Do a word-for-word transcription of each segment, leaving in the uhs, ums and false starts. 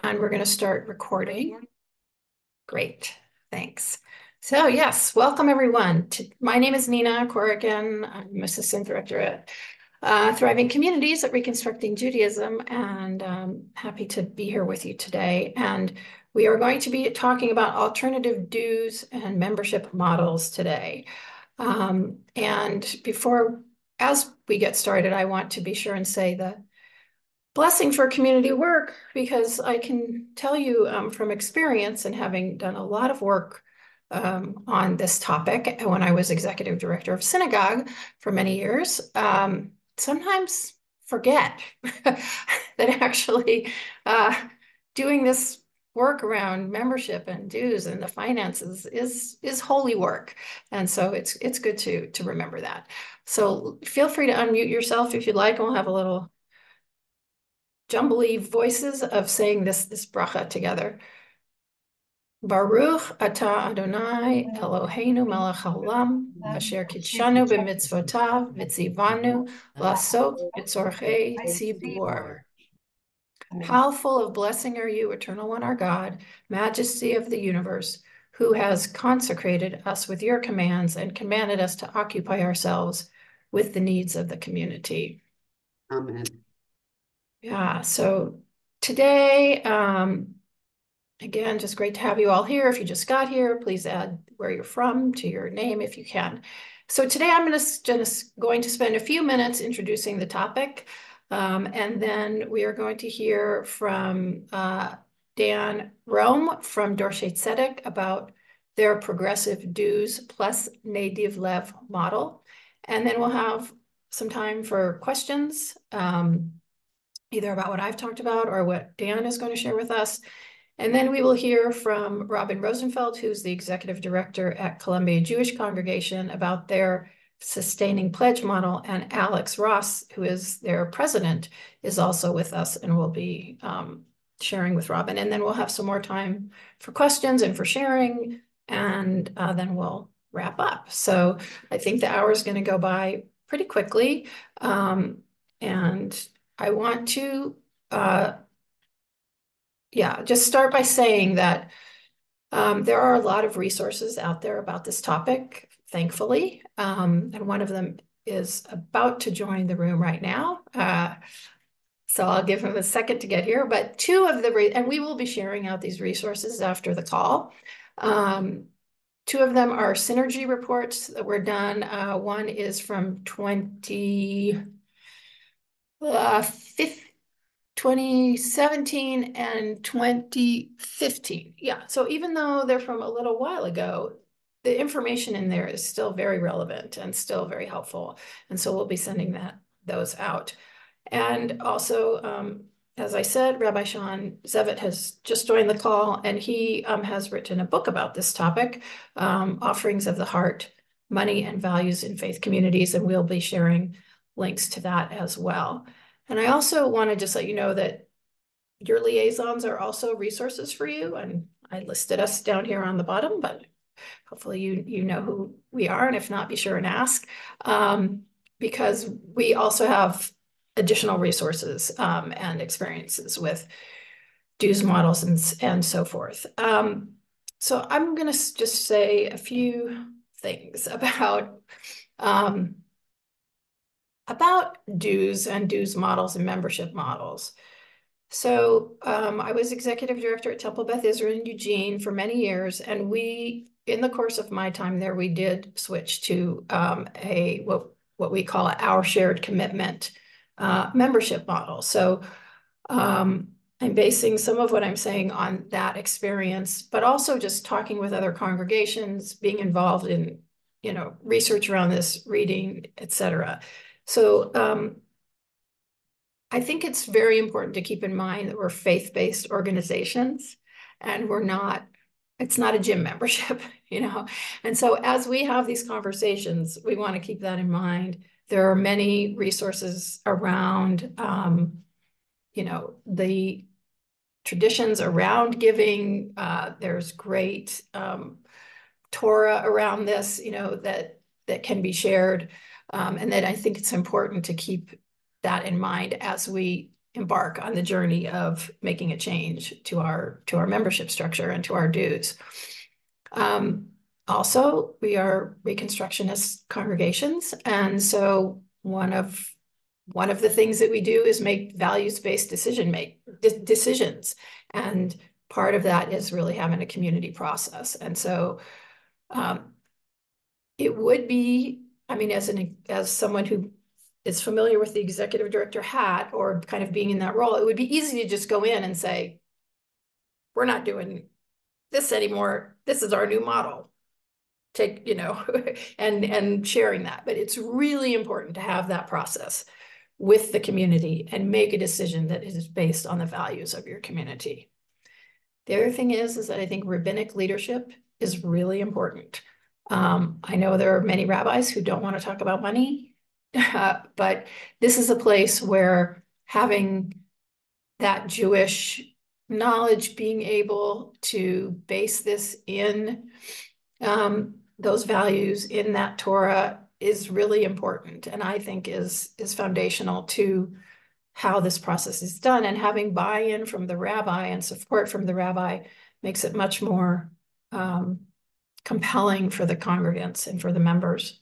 and we're going to start recording. Great, thanks. So yes, welcome everyone. To, my name is Nina Corrigan. I'm Assistant Director at uh, Thriving Communities at Reconstructing Judaism, and um, happy to be here with you today. And we are going to be talking about alternative dues and membership models today. Um, and before, as we get started, I want to be sure and say that blessing for community work, because I can tell you um, from experience and having done a lot of work um, on this topic when I was executive director of synagogue for many years, um, sometimes forget that actually uh, doing this work around membership and dues and the finances is is holy work. And so it's it's good to to remember that. So feel free to unmute yourself if you'd like, and we'll have a little jumbly voices of saying this, this bracha together. Baruch atah Adonai Eloheinu melech haolam asher kidshanu b'mitzvotav v'tzivanu la'asot b'tzorchei tzibur. How full of blessing are you, Eternal One, our God, Majesty of the universe, who has consecrated us with your commands and commanded us to occupy ourselves with the needs of the community. Amen. Yeah, so today, um, again, just great to have you all here. If you just got here, please add where you're from to your name if you can. So today I'm just, just going to spend a few minutes introducing the topic, um, and then we are going to hear from uh, Dan Rome from Dorshei Tzedek about their progressive dues plus Nadiv Lev model. And then we'll have some time for questions, um, either about what I've talked about or what Dan is going to share with us. And then we will hear from Robin Rosenfeld, who's the executive director at Columbia Jewish Congregation, about their sustaining pledge model. And Alex Ross, who is their president, is also with us and will be um, sharing with Robin. And then we'll have some more time for questions and for sharing, and uh, then we'll wrap up. So I think the hour is going to go by pretty quickly. Um, and I want to, uh, yeah, just start by saying that um, there are a lot of resources out there about this topic, thankfully. Um, and one of them is about to join the room right now. Uh, so I'll give him a second to get here. But two of the, and we will be sharing out these resources after the call. Um, two of them are synergy reports that were done. Uh, one is from twenty. Uh, twenty seventeen and twenty fifteen. Yeah, so even though they're from a little while ago, the information in there is still very relevant and still very helpful. And so we'll be sending that those out. And also, um, as I said, Rabbi Sean Zevit has just joined the call, and he um, has written a book about this topic, um, Offerings of the Heart, Money and Values in Faith Communities, and we'll be sharing links to that as well. And I also want to just let you know that your liaisons are also resources for you. And I listed us down here on the bottom, but hopefully you, you know who we are. And if not, be sure and ask, um, because we also have additional resources um, and experiences with dues models and, and so forth. Um, so I'm going to just say a few things about um, about dues and dues models and membership models. So um, I was executive director at Temple Beth Israel in Eugene for many years, and we, in the course of my time there, we did switch to um, a what what we call our shared commitment uh, membership model. So um, I'm basing some of what I'm saying on that experience, but also just talking with other congregations, being involved in, you know, research around this, reading, et cetera. So um, I think it's very important to keep in mind that we're faith-based organizations, and we're not, it's not a gym membership, you know? And so as we have these conversations, we want to keep that in mind. There are many resources around, um, you know, the traditions around giving. Uh, there's great um, Torah around this, you know, that, that can be shared. Um, and then I think it's important to keep that in mind as we embark on the journey of making a change to our to our membership structure and to our dues. Um, also, we are Reconstructionist congregations, and so one of one of the things that we do is make values-based decision make de decisions, and part of that is really having a community process. And so, um, it would be, I mean, as an as someone who is familiar with the executive director hat or kind of being in that role, it would be easy to just go in and say, we're not doing this anymore. This is our new model. Take, you know, and and sharing that. But it's really important to have that process with the community and make a decision that is based on the values of your community. The other thing is, is that I think rabbinic leadership is really important. Um, I know there are many rabbis who don't want to talk about money, uh, but this is a place where having that Jewish knowledge, being able to base this in um, those values in that Torah is really important, and I think is is foundational to how this process is done. And having buy-in from the rabbi and support from the rabbi makes it much more um, compelling for the congregants and for the members.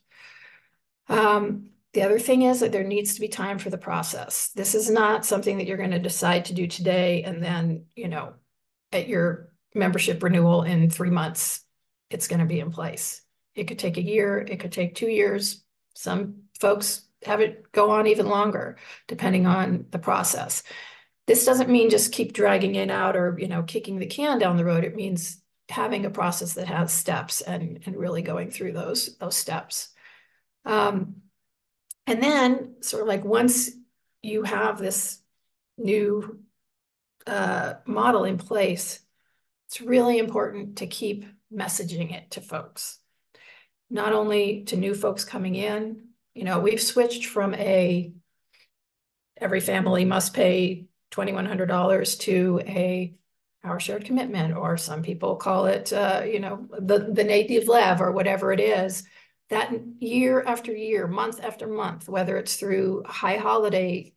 Um, the other thing is that there needs to be time for the process. This is not something that you're going to decide to do today and then, you know, at your membership renewal in three months, it's going to be in place. It could take a year, it could take two years. Some folks have it go on even longer, depending on the process. This doesn't mean just keep dragging it out or, you know, kicking the can down the road. It means having a process that has steps and, and really going through those, those steps. Um, and then sort of like once you have this new uh, model in place, it's really important to keep messaging it to folks, not only to new folks coming in. You know, we've switched from a every family must pay twenty-one hundred dollars to a our shared commitment, or some people call it, uh, you know, the, the native lev or whatever it is, that year after year, month after month, whether it's through high holiday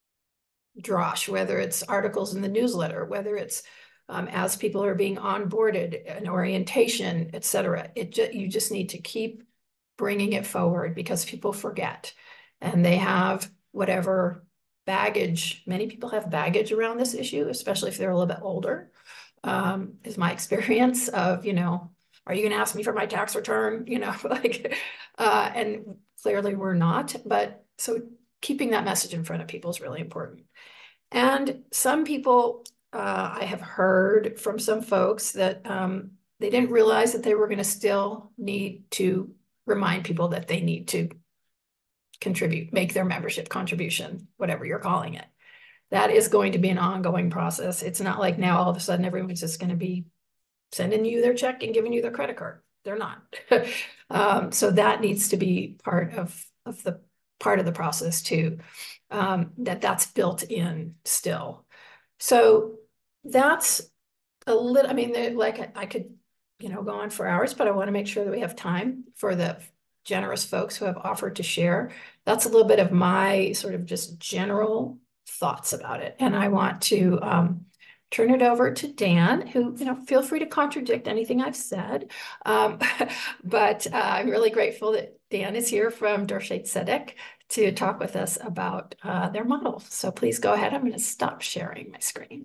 drosh, whether it's articles in the newsletter, whether it's um, as people are being onboarded, an orientation, et cetera. It ju you just need to keep bringing it forward because people forget and they have whatever baggage. Many people have baggage around this issue, especially if they're a little bit older, um, is my experience of, you know, are you going to ask me for my tax return? You know, like, uh, and clearly we're not, but so keeping that message in front of people is really important. And some people, uh, I have heard from some folks that um, they didn't realize that they were going to still need to remind people that they need to contribute, make their membership contribution, whatever you're calling it. That is going to be an ongoing process. It's not like now all of a sudden everyone's just going to be sending you their check and giving you their credit card. They're not. um, so that needs to be part of, of the part of the process too, um, that that's built in still. So that's a little, I mean, like I could, you know, go on for hours, but I want to make sure that we have time for the generous folks who have offered to share. That's a little bit of my sort of just general thoughts about it. And I want to um, turn it over to Dan, who, you know, feel free to contradict anything I've said. Um, but uh, I'm really grateful that Dan is here from Dorshei Tzedek to talk with us about uh, their model. So please go ahead. I'm going to stop sharing my screen.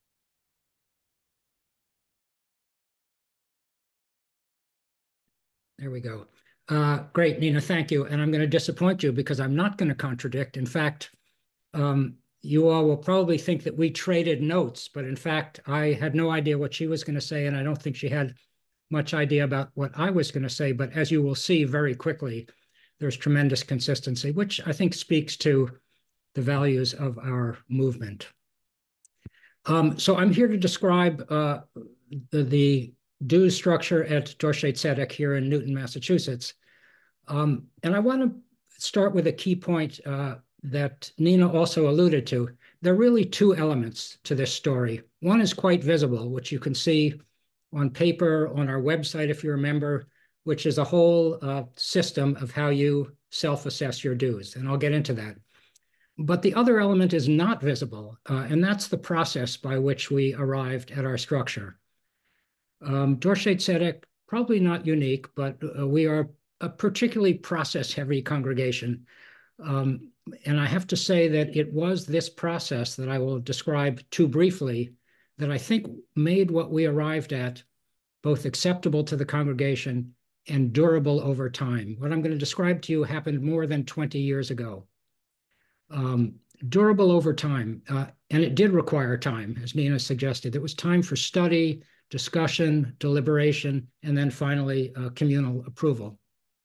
There we go. Uh, great, Nina, thank you. And I'm going to disappoint you because I'm not going to contradict. In fact, um, you all will probably think that we traded notes, but in fact, I had no idea what she was going to say, and I don't think she had much idea about what I was going to say. But as you will see very quickly, there's tremendous consistency, which I think speaks to the values of our movement. Um, so I'm here to describe uh, the, the dues structure at Dorshei Tzedek here in Newton, Massachusetts. Um, and I want to start with a key point uh, that Nina also alluded to. There are really two elements to this story. One is quite visible, which you can see on paper on our website, if you remember, which is a whole uh, system of how you self-assess your dues. And I'll get into that. But the other element is not visible, uh, and that's the process by which we arrived at our structure. Um, Dorsey Tzedek, probably not unique, but uh, we are a particularly process-heavy congregation. Um, and I have to say that it was this process that I will describe too briefly that I think made what we arrived at both acceptable to the congregation and durable over time. What I'm going to describe to you happened more than twenty years ago. Um, durable over time, uh, and it did require time, as Nina suggested. There was time for study, discussion, deliberation, and then finally uh, communal approval.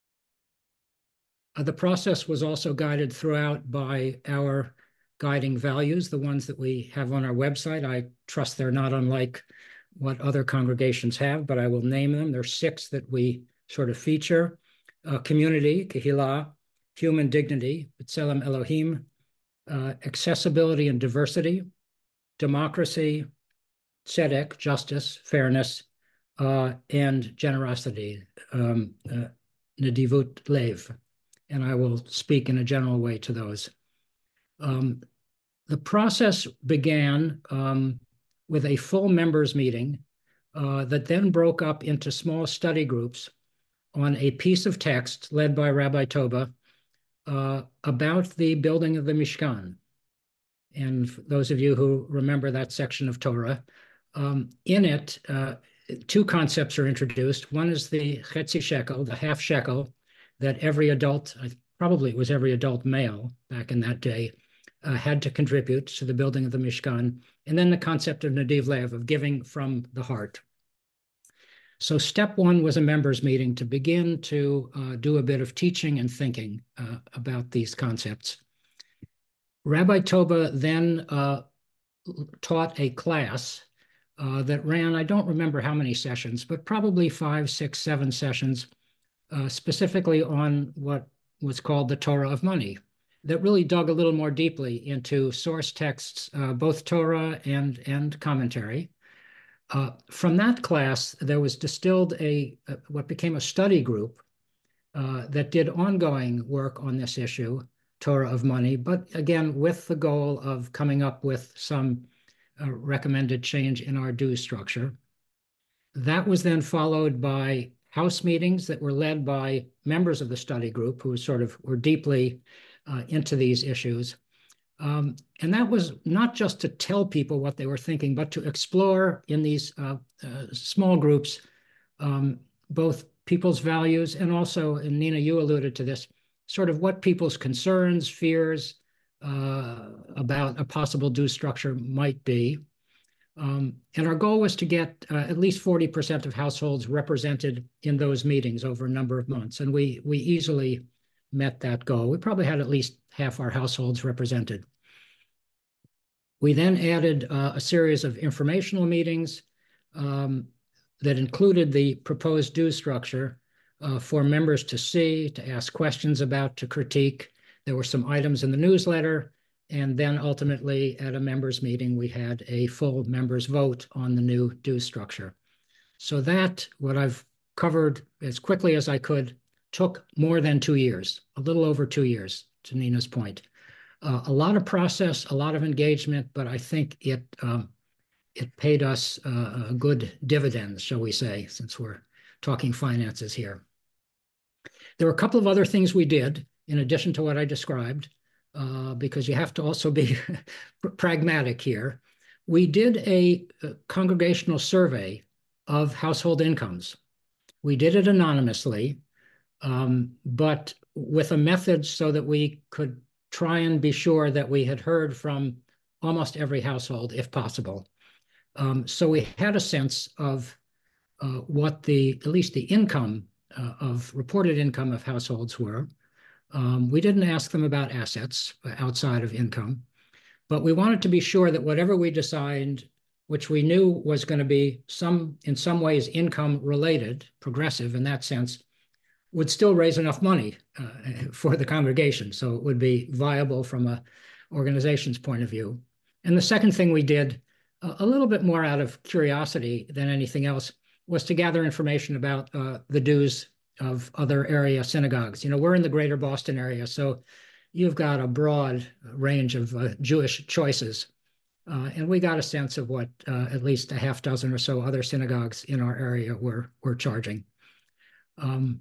Uh, the process was also guided throughout by our guiding values, the ones that we have on our website. I trust they're not unlike what other congregations have, but I will name them. There are six that we sort of feature. Uh, community, Kehillah, human dignity, B'Tselem Elohim, uh, accessibility and diversity, democracy, tzedek, justice, fairness, uh, and generosity, um, uh, nedivut lev. And I will speak in a general way to those. Um, the process began um, with a full members meeting uh, that then broke up into small study groups on a piece of text led by Rabbi Toba uh, about the building of the Mishkan. And for those of you who remember that section of Torah, um, in it, uh, two concepts are introduced. One is the chetzi shekel, the half shekel, that every adult, probably it was every adult male back in that day, uh, had to contribute to the building of the Mishkan. And then the concept of nadiv lev, of giving from the heart. So step one was a members meeting to begin to uh, do a bit of teaching and thinking uh, about these concepts. Rabbi Toba then uh, taught a class uh, that ran, I don't remember how many sessions, but probably five, six, seven sessions, uh, specifically on what was called the Torah of money, that really dug a little more deeply into source texts, uh, both Torah and, and commentary. Uh, from that class, there was distilled a, a what became a study group uh, that did ongoing work on this issue, Torah of money, but again, with the goal of coming up with some uh, recommended change in our dues structure. That was then followed by house meetings that were led by members of the study group who sort of were deeply uh, into these issues. Um, and that was not just to tell people what they were thinking, but to explore in these uh, uh, small groups, um, both people's values and also, and Nina, you alluded to this, sort of what people's concerns, fears uh, about a possible dues structure might be. Um, and our goal was to get uh, at least forty percent of households represented in those meetings over a number of months. And we, we easily met that goal. We probably had at least half our households represented. We then added uh, a series of informational meetings um, that included the proposed dues structure uh, for members to see, to ask questions about, to critique. There were some items in the newsletter, and then ultimately at a members meeting, we had a full members vote on the new dues structure. So that, what I've covered as quickly as I could, took more than two years, a little over two years, to Nina's point. Uh, a lot of process, a lot of engagement, but I think it um, it paid us uh, a good dividend, shall we say, since we're talking finances here. There were a couple of other things we did in addition to what I described, uh, because you have to also be pragmatic here. We did a, a congregational survey of household incomes. We did it anonymously, um, but with a method so that we could try and be sure that we had heard from almost every household, if possible. Um, so we had a sense of uh, what the, at least the income uh, of reported income of households were. Um, we didn't ask them about assets outside of income, but we wanted to be sure that whatever we decided, which we knew was going to be some, in some ways, income related, progressive in that sense, would still raise enough money uh, for the congregation. So it would be viable from a organization's point of view. And the second thing we did, uh, a little bit more out of curiosity than anything else, was to gather information about uh, the dues of other area synagogues. You know, we're in the greater Boston area, so you've got a broad range of uh, Jewish choices. Uh, and we got a sense of what uh, at least a half dozen or so other synagogues in our area were, were charging. Um,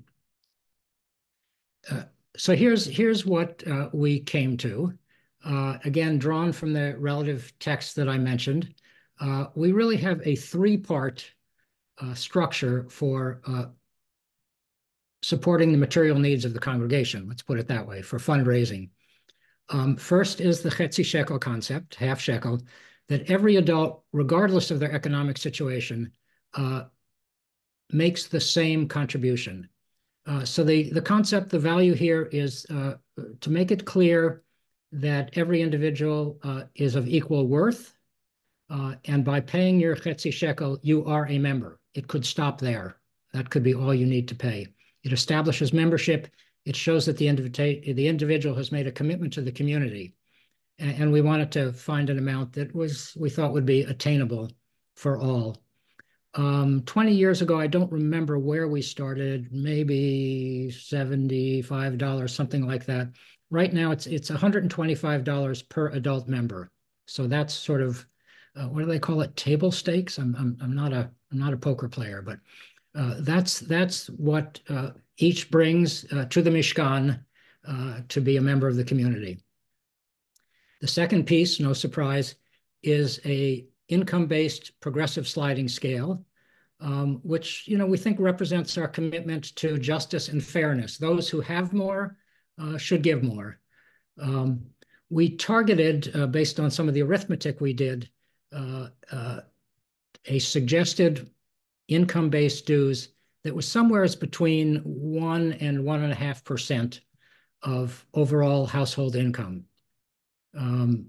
uh, so here's, here's what uh, we came to. Uh, again, drawn from the relative text that I mentioned. Uh, we really have a three-part uh, structure for uh, supporting the material needs of the congregation, let's put it that way, for fundraising. Um, first is the chetzi shekel concept, half shekel, that every adult, regardless of their economic situation, uh, makes the same contribution. Uh, so the, the concept, the value here is uh, to make it clear that every individual uh, is of equal worth, uh, and by paying your chetzi shekel, you are a member. It could stop there. That could be all you need to pay. It establishes membership. It shows that the, indiv the individual has made a commitment to the community. And, and we wanted to find an amount that was, we thought would be attainable for all. Um, twenty years ago, I don't remember where we started, maybe seventy-five dollars, something like that. Right now, it's it's one hundred twenty-five dollars per adult member. So that's sort of, uh, what do they call it? Table stakes? I'm, I'm, I'm not a, I'm not a poker player, but uh, that's, that's what uh, each brings uh, to the Mishkan uh, to be a member of the community. The second piece, no surprise, is a income-based progressive sliding scale, um, which, you know, we think represents our commitment to justice and fairness. Those who have more uh, should give more. Um, we targeted, uh, based on some of the arithmetic we did, uh, uh, a suggested income-based dues that was somewhere between one and one and a half percent of overall household income. Um,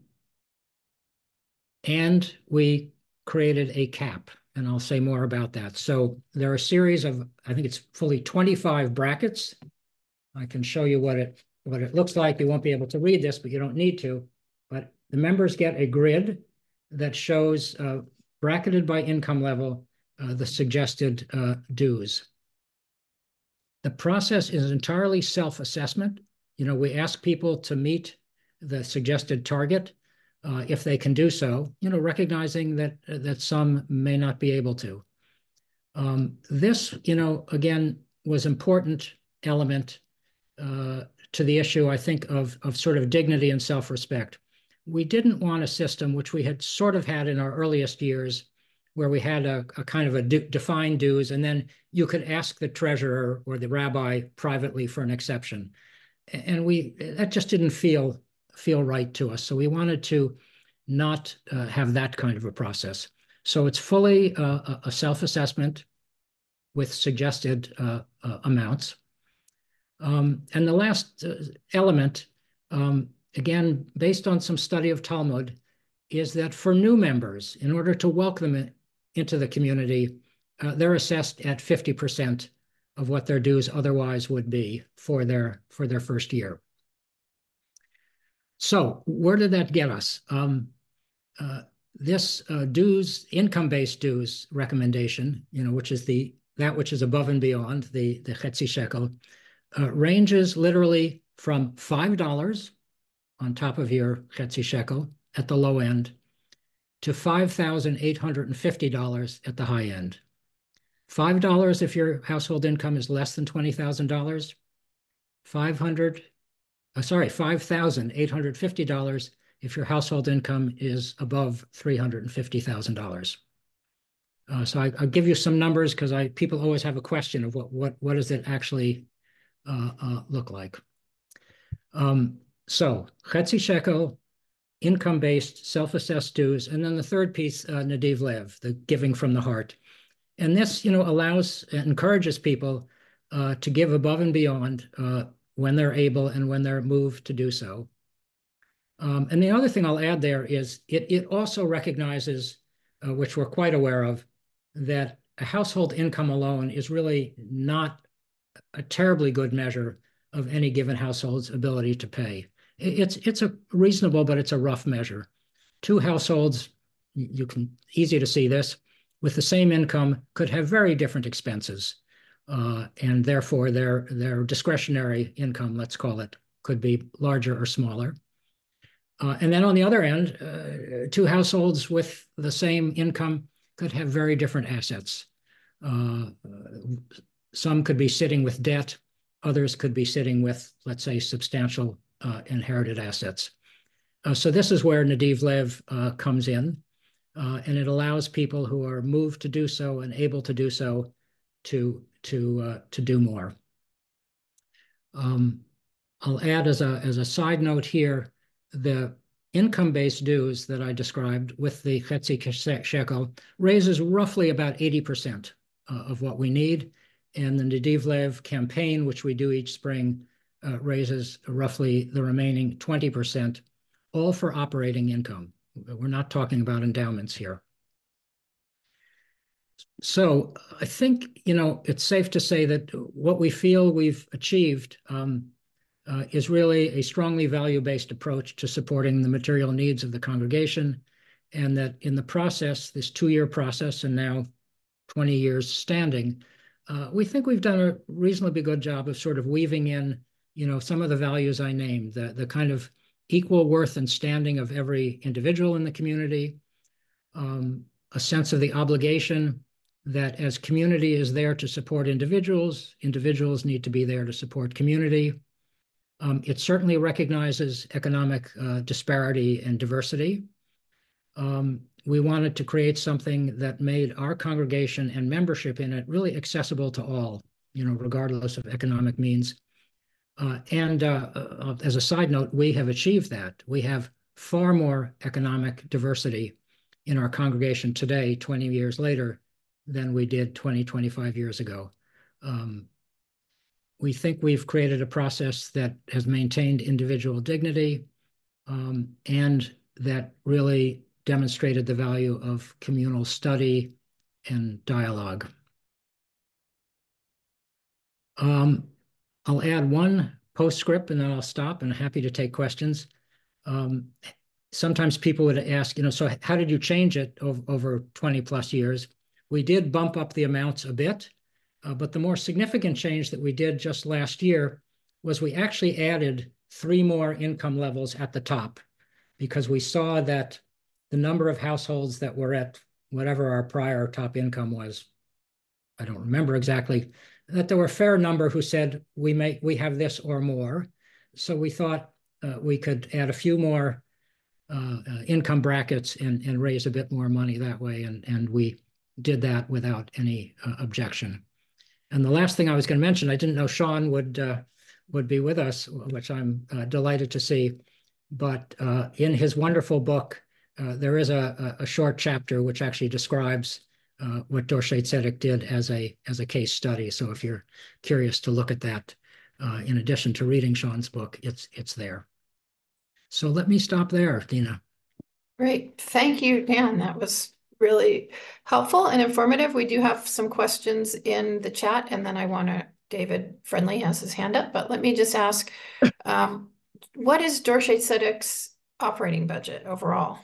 and we created a cap, and I'll say more about that. So there are a series of, I think it's fully twenty-five brackets. I can show you what it what it looks like. You won't be able to read this, but you don't need to. But the members get a grid that shows, uh, bracketed by income level, uh, the suggested uh, dues. The process is entirely self-assessment. You know, we ask people to meet the suggested target uh, if they can do so, you know, recognizing that, that some may not be able to. Um, this, you know, again, was important element uh, to the issue, I think, of, of sort of dignity and self-respect. We didn't want a system, which we had sort of had in our earliest years, where we had a, a kind of a defined dues, and then you could ask the treasurer or the rabbi privately for an exception. And we, that just didn't feel, feel right to us. So we wanted to not uh, have that kind of a process. So it's fully uh, a self-assessment with suggested uh, uh, amounts. Um, and the last uh, element, um, again, based on some study of Talmud, is that for new members, in order to welcome them into the community, uh, they're assessed at fifty percent of what their dues otherwise would be for their, for their first year. So where did that get us? Um, uh, this uh, dues, income-based dues recommendation, you know, which is the, that which is above and beyond the, the chetzi shekel, uh, ranges literally from five dollars on top of your chetzi shekel at the low end to five thousand eight hundred fifty dollars at the high end. five dollars if your household income is less than twenty thousand dollars, five hundred, uh, sorry, five thousand eight hundred fifty dollars if your household income is above three hundred fifty thousand dollars. Uh, so I, I'll give you some numbers because I people always have a question of what what what does it actually uh, uh, look like. Um, so chetzi shekel, income-based, self-assessed dues, and then the third piece, uh, nadiv lev, the giving from the heart. And this, you know, allows, encourages people uh, to give above and beyond uh, when they're able and when they're moved to do so. Um, and the other thing I'll add there is it, it also recognizes, uh, which we're quite aware of, that a household income alone is really not a terribly good measure of any given household's ability to pay. It's, it's a reasonable, but it's a rough measure. Two households, you can, easy to see this, with the same income could have very different expenses. Uh, and therefore their, their discretionary income, let's call it, could be larger or smaller. Uh, and then on the other end, uh, two households with the same income could have very different assets. Uh, some could be sitting with debt, others could be sitting with, let's say, substantial uh, inherited assets. Uh, so this is where Nadiv Lev uh, comes in, uh, and it allows people who are moved to do so and able to do so to to uh, to do more. Um, I'll add as a as a side note here, the income-based dues that I described with the Chetzi Shekel raises roughly about eighty percent uh, of what we need. And the Nadiv Lev campaign, which we do each spring, uh, raises roughly the remaining twenty percent, all for operating income. We're not talking about endowments here. So I think, you know, it's safe to say that what we feel we've achieved um, uh, is really a strongly value-based approach to supporting the material needs of the congregation, and that in the process, this two-year process and now twenty years standing, uh, we think we've done a reasonably good job of sort of weaving in, you know, some of the values I named, the, the kind of equal worth and standing of every individual in the community, um, a sense of the obligation that as community is there to support individuals, individuals need to be there to support community. Um, it certainly recognizes economic uh, disparity and diversity. Um, we wanted to create something that made our congregation and membership in it really accessible to all, you know, regardless of economic means. Uh, and uh, uh, as a side note, we have achieved that. We have far more economic diversity in our congregation today, twenty years later, than we did twenty, twenty-five years ago. Um, we think we've created a process that has maintained individual dignity um, and that really demonstrated the value of communal study and dialogue. Um, I'll add one postscript and then I'll stop, and I'm happy to take questions. Um, sometimes people would ask, you know, so how did you change it over, over twenty plus years? We did bump up the amounts a bit, uh, but the more significant change that we did just last year was we actually added three more income levels at the top, because we saw that the number of households that were at whatever our prior top income was, I don't remember exactly, that there were a fair number who said, we may, we have this or more. So we thought uh, we could add a few more uh, uh, income brackets and, and raise a bit more money that way. And, and we did that without any uh, objection. And the last thing I was going to mention, I didn't know Sean would, uh, would be with us, which I'm uh, delighted to see. But uh, in his wonderful book, uh, there is a, a short chapter which actually describes uh, what Dorsey Tzedek did as a as a case study. So if you're curious to look at that, uh, in addition to reading Sean's book, it's it's there. So let me stop there, Dina. Great. Thank you, Dan. That was really helpful and informative. We do have some questions in the chat, and then I want to, David Friendly has his hand up, but let me just ask, um, what is Dorsey Tzedek's operating budget overall?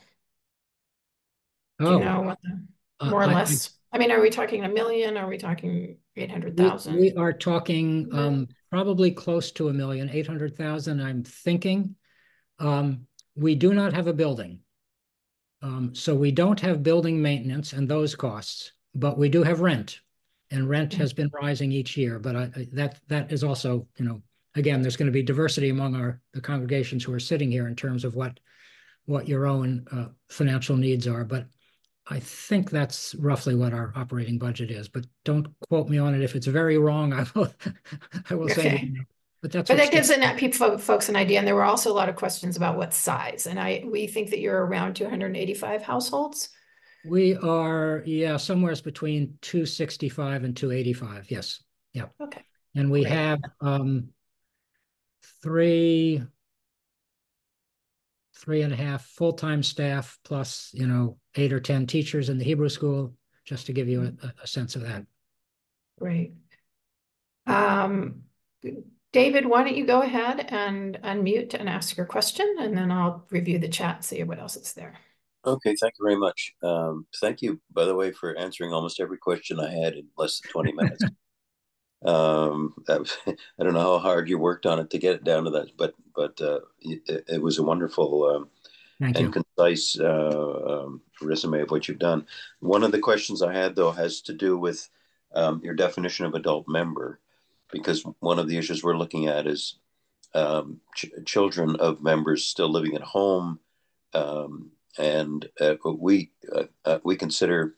Do you Oh, know what the, uh, more or I, less? I, I mean, are we talking a million? Are we talking eight hundred thousand? We, we are talking um, probably close to a million, eight hundred thousand, I'm thinking. Um, we do not have a building. Um, so we don't have building maintenance and those costs, but we do have rent. And rent has been rising each year. But I, I, that that is also, you know, again, there's going to be diversity among our the congregations who are sitting here in terms of what what your own uh, financial needs are. But I think that's roughly what our operating budget is. But don't quote me on it. If it's very wrong, I will I will Okay. say. But that's But what that gives an, people, folks an idea. And there were also a lot of questions about what size. And I we think that you're around two hundred eighty-five households. We are, yeah, somewhere between two sixty-five and two eighty-five. Yes. Yeah. Okay. And we Great. have um, three, three and a half full-time staff plus, you know, eight or ten teachers in the Hebrew school, just to give you a, a sense of that. Great. Um, David, why don't you go ahead and unmute and ask your question, and then I'll review the chat and see what else is there. Okay, thank you very much. Um, thank you, by the way, for answering almost every question I had in less than twenty minutes. Um, I don't know how hard you worked on it to get it down to that, but but uh, it, it was a wonderful um, Thank and you. concise uh, um, resume of what you've done. One of the questions I had though has to do with um, your definition of adult member, because one of the issues we're looking at is um, ch- children of members still living at home, um, and uh, we uh, uh, we consider,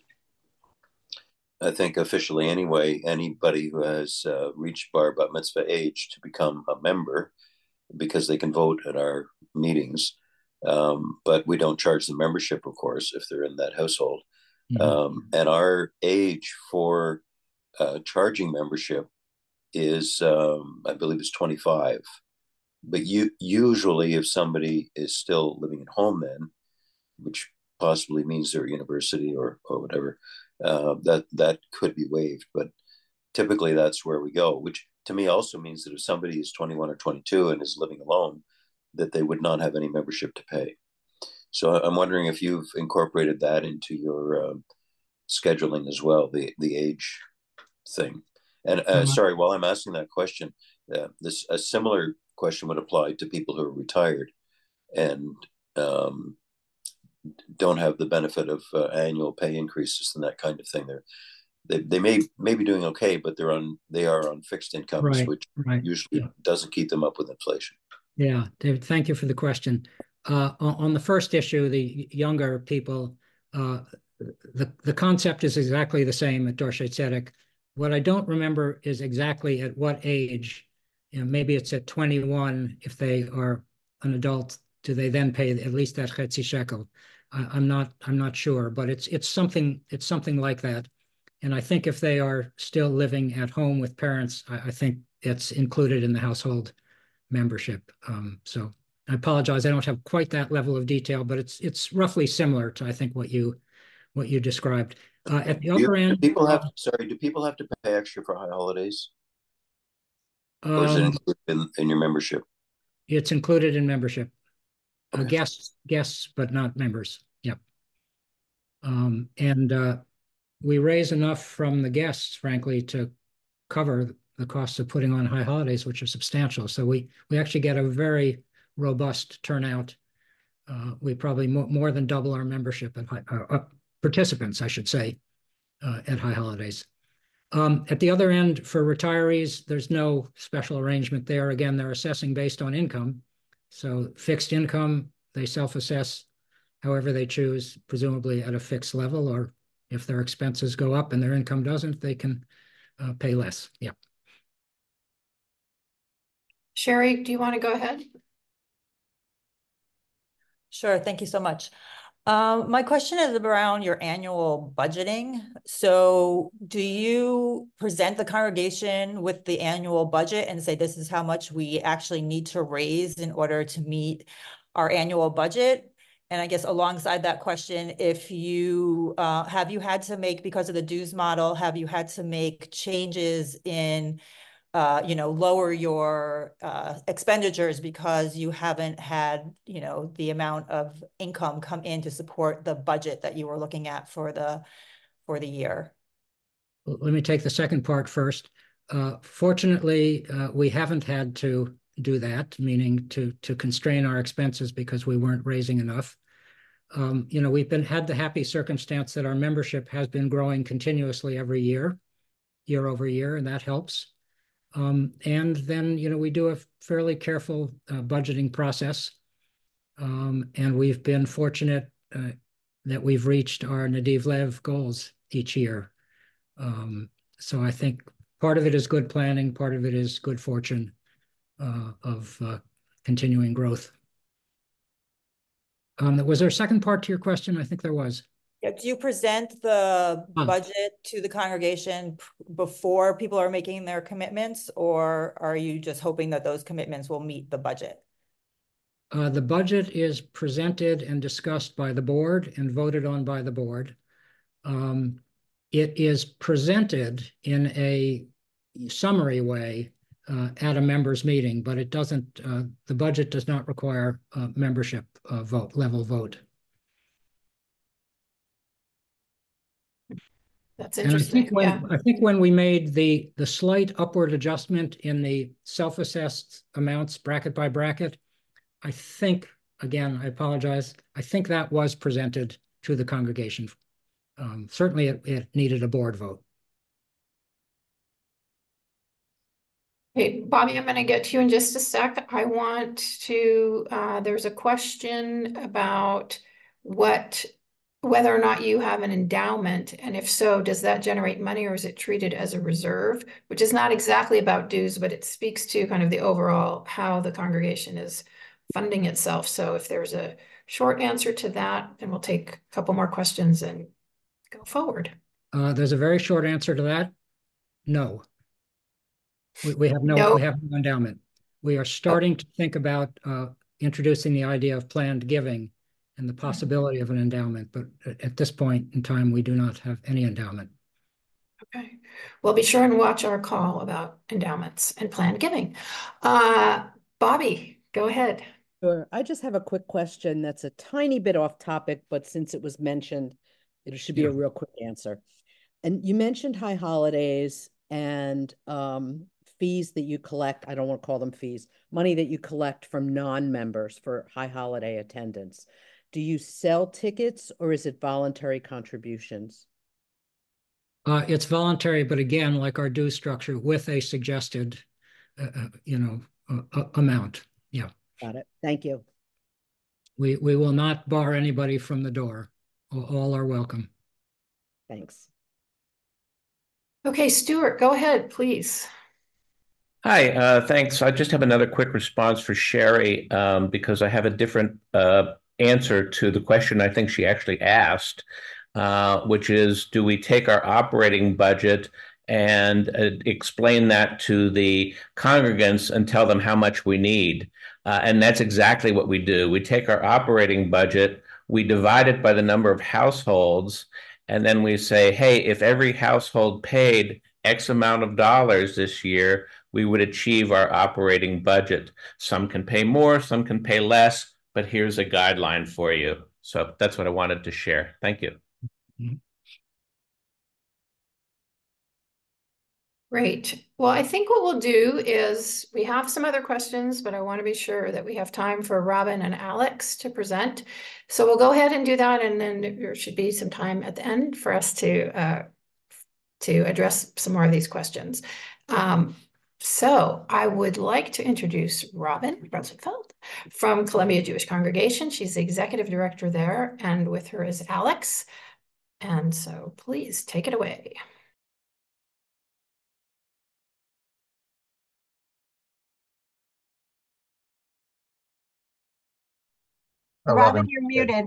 I think officially anyway, anybody who has uh, reached bar bat mitzvah age to become a member because they can vote at our meetings. Um, but we don't charge the membership, of course, if they're in that household. Mhm. Um, and our age for uh, charging membership is, um, I believe, is twenty-five. But you usually, if somebody is still living at home, then which possibly means they're at university or or whatever, uh, that that could be waived. But typically, that's where we go. Which to me also means that if somebody is twenty-one or twenty-two and is living alone, that they would not have any membership to pay. So I'm wondering if you've incorporated that into your um, scheduling as well, the the age thing. And uh, Uh, sorry, while I'm asking that question, uh, this a similar question would apply to people who are retired and um, don't have the benefit of uh, annual pay increases and that kind of thing. They're they, they may may be doing okay, but they're on they are on fixed incomes, right, which right. usually Yeah. doesn't keep them up with inflation. Yeah, David, thank you for the question. Uh, on, on the first issue, the younger people, uh, the, the concept is exactly the same at Dorsey Tzedek. What I don't remember is exactly at what age, you know, maybe it's at twenty-one, if they are an adult, do they then pay at least that chetzi shekel? I, I'm not, I'm not sure, but it's, it's something, it's something like that. And I think if they are still living at home with parents, I, I think it's included in the household membership. Um, so I apologize. I don't have quite that level of detail, but it's it's roughly similar to I think what you what you described. Uh, at the Do, you, upper do end, people uh, have sorry? Do people have to pay extra for high holidays, or is it um, included in, in your membership? it's included in membership. Uh, Okay. guests, guests, but not members. Yep. Um, and uh, we raise enough from the guests, frankly, to cover the costs of putting on high holidays, which are substantial. So we we actually get a very robust turnout. Uh, we probably more, more than double our membership and uh, uh, participants, I should say, uh, at high holidays. Um, at the other end, for retirees, there's no special arrangement there. Again, they're assessing based on income. So fixed income, they self-assess however they choose, presumably at a fixed level, or if their expenses go up and their income doesn't, they can uh, pay less. Yeah. Sherry, do you want to go ahead? Sure, thank you so much. Um, my question is around your annual budgeting. So do you present the congregation with the annual budget and say, this is how much we actually need to raise in order to meet our annual budget? And I guess alongside that question, if you, uh, have you had to make, because of the dues model, have you had to make changes in uh, you know, lower your uh, expenditures because you haven't had, you know, the amount of income come in to support the budget that you were looking at for the for the year? Let me take the second part first. Uh, fortunately, uh, we haven't had to do that, meaning to to constrain our expenses because we weren't raising enough. Um, you know, we've been had the happy circumstance that our membership has been growing continuously every year, year over year, and that helps. Um, and then, you know, we do a fairly careful uh, budgeting process. Um, and we've been fortunate uh, that we've reached our Nadiv Lev goals each year. Um, so I think part of it is good planning, part of it is good fortune uh, of uh, continuing growth. Um, was there a second part to your question? I think there was. Yeah, do you present the Ah, budget to the congregation before people are making their commitments, or are you just hoping that those commitments will meet the budget? Uh, the budget is presented and discussed by the board and voted on by the board. Um, it is presented in a summary way uh, at a members meeting, but it doesn't, uh, the budget does not require a membership uh, vote, level vote. That's And I think interesting. when Yeah. I think when we made the the slight upward adjustment in the self-assessed amounts bracket by bracket, I think, again, I apologize, I think that was presented to the congregation. Um, certainly it, it needed a board vote. Hey, Bobby, I'm going to get to you in just a sec. I want to, uh, there's a question about what, whether or not you have an endowment, and if so, does that generate money or is it treated as a reserve? Which is not exactly about dues, but it speaks to kind of the overall how the congregation is funding itself. So if there's a short answer to that, then we'll take a couple more questions and go forward. Uh, there's a very short answer to that. No. We, we have no, No. we have no endowment. We are starting to think about uh, introducing the idea of planned giving and the possibility of an endowment, but at this point in time, we do not have any endowment. Okay. Well, be sure and watch our call about endowments and planned giving. Uh, Bobby, go ahead. Sure. I just have a quick question that's a tiny bit off topic, but since it was mentioned, it should be Yeah. a real quick answer. And you mentioned high holidays and um, fees that you collect. I don't want to call them fees, money that you collect from non-members for high holiday attendance. Do you sell tickets or is it voluntary contributions? Uh, it's voluntary, but again, like our due structure, with a suggested, uh, uh, you know, uh, uh, amount. Yeah. Got it. Thank you. We we will not bar anybody from the door. All, all are welcome. Thanks. Okay, Stuart, go ahead, please. Hi, uh, thanks. I just have another quick response for Sherry um, because I have a different uh, answer to the question I think she actually asked, uh, which is, do we take our operating budget and uh, explain that to the congregants and tell them how much we need? Uh, and that's exactly what we do. We take our operating budget, we divide it by the number of households, and then we say, hey, if every household paid X amount of dollars this year, we would achieve our operating budget. Some can pay more, some can pay less, but here's a guideline for you. So that's what I wanted to share. Thank you. Mm-hmm. Great. Well, I think what we'll do is we have some other questions, but I want to be sure that we have time for Robin and Alex to present. So we'll go ahead and do that, and then there should be some time at the end for us to uh, to address some more of these questions. Um, so I would like to introduce Robin Brunswick-Feld from Columbia Jewish Congregation. She's the executive director there, and with her is Alex. And so please take it away. Oh, Robin, Robin, you're muted.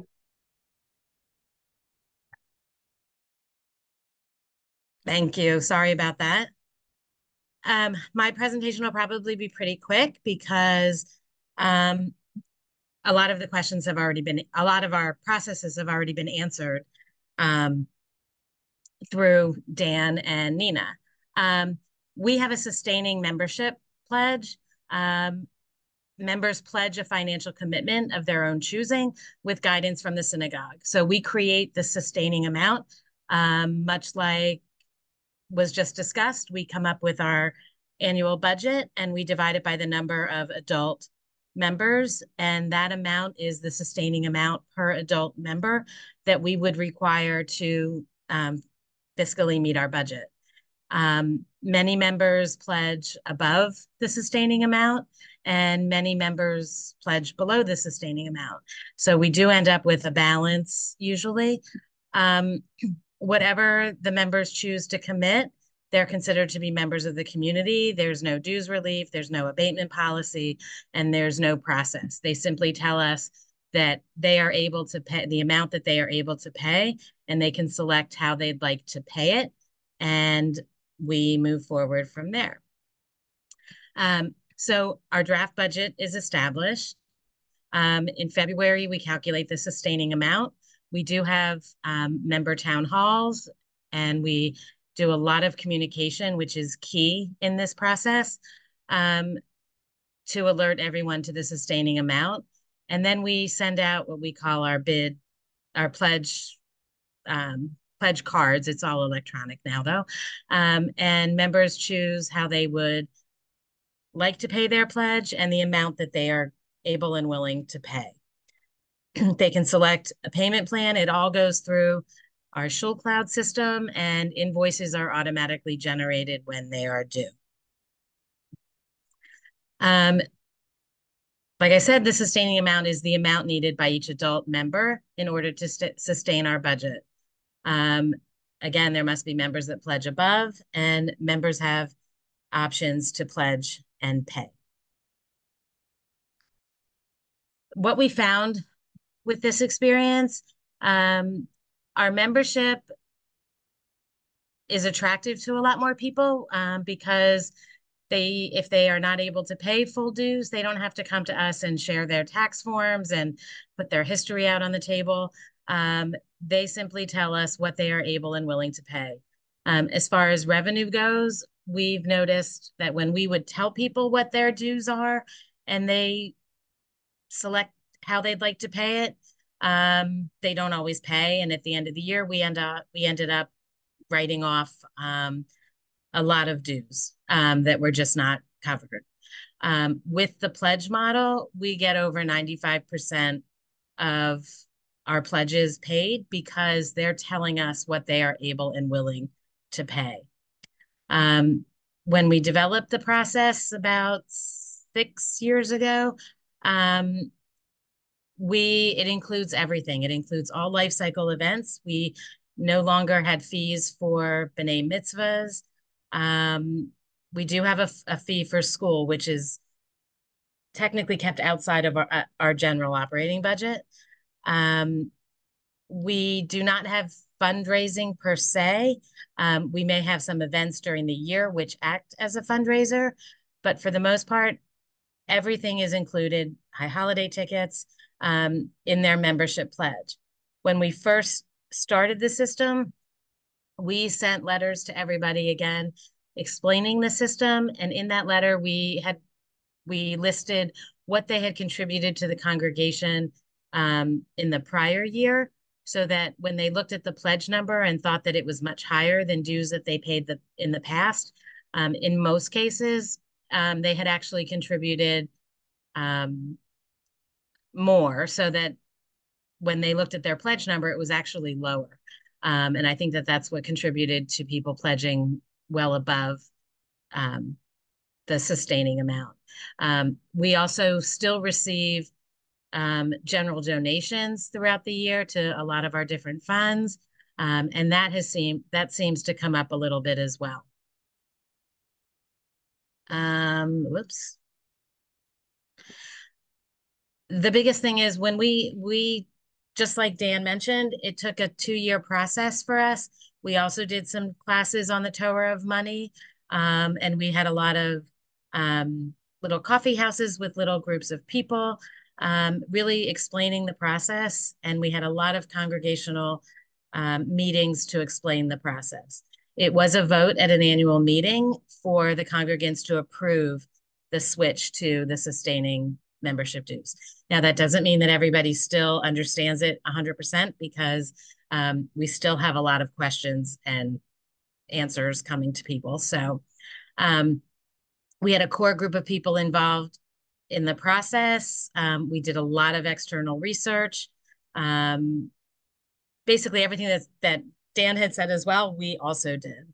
Thank you. Sorry about that. Um, my presentation will probably be pretty quick because um, a lot of the questions have already been, a lot of our processes have already been answered um, through Dan and Nina. Um, we have a sustaining membership pledge. Um, members pledge a financial commitment of their own choosing with guidance from the synagogue. So we create the sustaining amount, um, much like was just discussed. We come up with our annual budget and we divide it by the number of adult members. And that amount is the sustaining amount per adult member that we would require to um, fiscally meet our budget. Um, many members pledge above the sustaining amount and many members pledge below the sustaining amount. So we do end up with a balance usually. Um, whatever the members choose to commit, they're considered to be members of the community. There's no dues relief, there's no abatement policy, and there's no process. They simply tell us that they are able to pay the amount that they are able to pay, and they can select how they'd like to pay it. And we move forward from there. Um, so our draft budget is established. Um, in February, we calculate the sustaining amount. We do have um, member town halls, and we do a lot of communication, which is key in this process, um, to alert everyone to the sustaining amount. And then we send out what we call our bid, our pledge, um, pledge cards. It's all electronic now, though. Um, and members choose how they would like to pay their pledge and the amount that they are able and willing to pay. They can select a payment plan. It all goes through our SchulCloud system, and invoices are automatically generated when they are due. Um, like I said, the sustaining amount is the amount needed by each adult member in order to sustain our budget. Um, again, there must be members that pledge above, and members have options to pledge and pay. What we found with this experience, um, our membership is attractive to a lot more people um, because they, if they are not able to pay full dues, they don't have to come to us and share their tax forms and put their history out on the table. Um, they simply tell us what they are able and willing to pay. Um, as far as revenue goes, we've noticed that when we would tell people what their dues are and they select how they'd like to pay it, um, they don't always pay. And at the end of the year, we end up we ended up writing off um, a lot of dues um, that were just not covered. Um, with the pledge model, we get over ninety-five percent of our pledges paid because they're telling us what they are able and willing to pay. Um, when we developed the process about six years ago, um, we it includes everything. It includes all life cycle events. We no longer had fees for B'nai Mitzvahs. Um, we do have a, a fee for school, which is technically kept outside of our, uh, our general operating budget. Um, we do not have fundraising per se. Um, we may have some events during the year which act as a fundraiser, but for the most part, everything is included, high holiday tickets, um, in their membership pledge. When we first started the system, we sent letters to everybody again, explaining the system. And in that letter, we had we listed what they had contributed to the congregation um, in the prior year, so that when they looked at the pledge number and thought that it was much higher than dues that they paid the, in the past, um, in most cases, um, they had actually contributed um, more, so that when they looked at their pledge number, it was actually lower. Um, and I think that that's what contributed to people pledging well above um, the sustaining amount. Um, we also still receive um, general donations throughout the year to a lot of our different funds. Um, and that has seemed, that seems to come up a little bit as well. Um, whoops. The biggest thing is when we, we, just like Dan mentioned, it took a two-year process for us. We also did some classes on the Torah of money. Um, and we had a lot of um, little coffee houses with little groups of people, um, really explaining the process. And we had a lot of congregational um, meetings to explain the process. It was a vote at an annual meeting for the congregants to approve the switch to the sustaining membership dues. Now, that doesn't mean that everybody still understands it one hundred percent, because um, we still have a lot of questions and answers coming to people. So um, we had a core group of people involved in the process. Um, we did a lot of external research. Um, basically everything that, that Dan had said as well, we also did.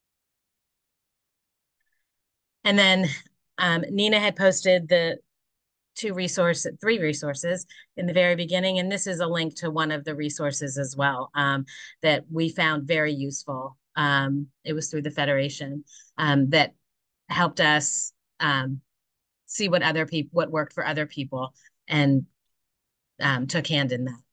And then um, Nina had posted the two resources, three resources in the very beginning. And this is a link to one of the resources as well um, that we found very useful. Um, it was through the Federation um, that helped us um, see what other people, what worked for other people, and um, took hand in that.